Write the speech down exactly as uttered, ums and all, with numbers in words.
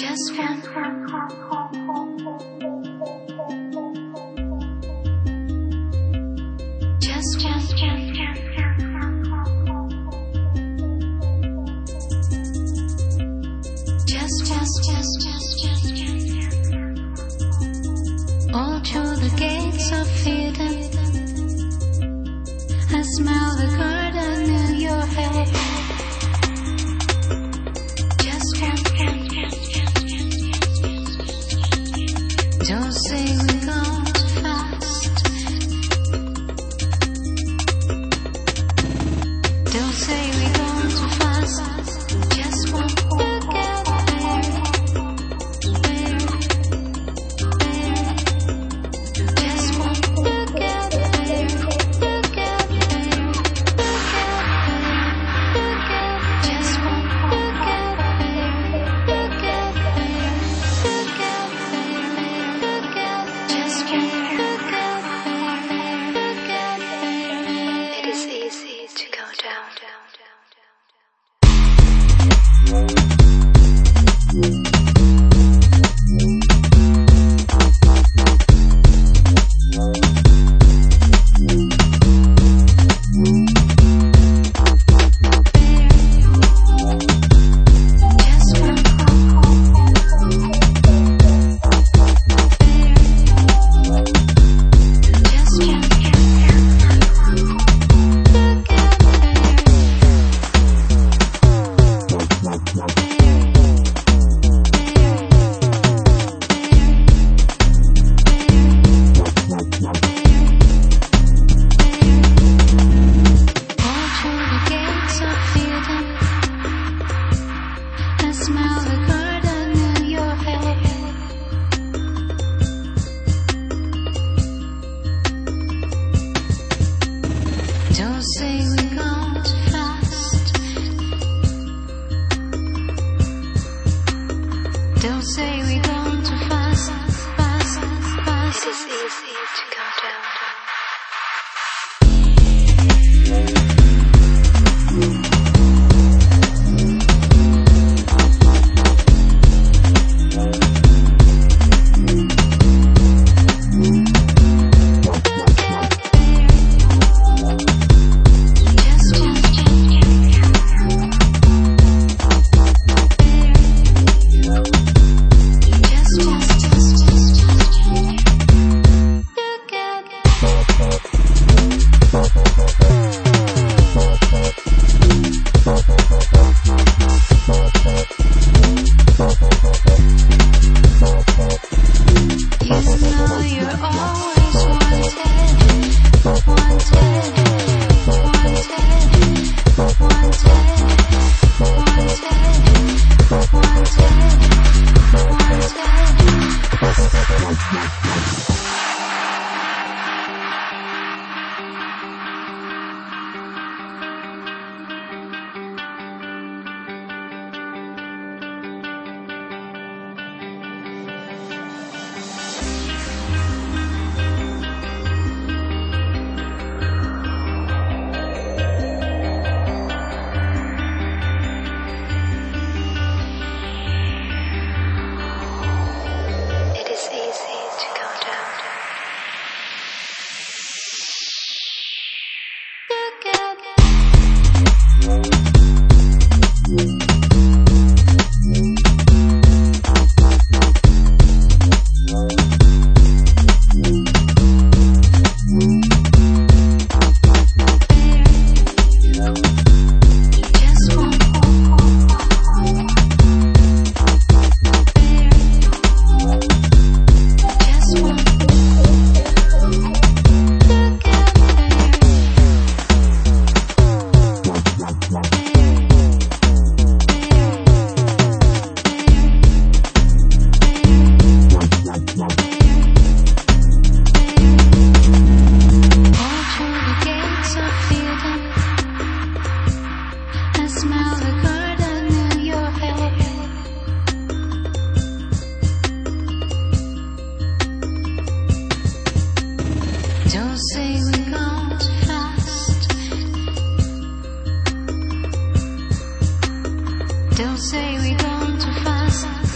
Just one. Just one. Just, just, just, just, just. All through the gates of freedom, I smell the garden in your head. Just one. Don't say we're gone too fast. Don't say we're gone too fast. Just one look at there, there, there. Just one look at there, look at there, look at there, look at. Just one look at there, look at there, look at there, look at. Just one look at there, look at there. It is easy to go down. Smell the garden in your head. Don't say we're gone too fast. Don't say we're gone too fast, fast, fast. It is easy to go down. Don't say we're gone too fast. Don't say we're gone too fast.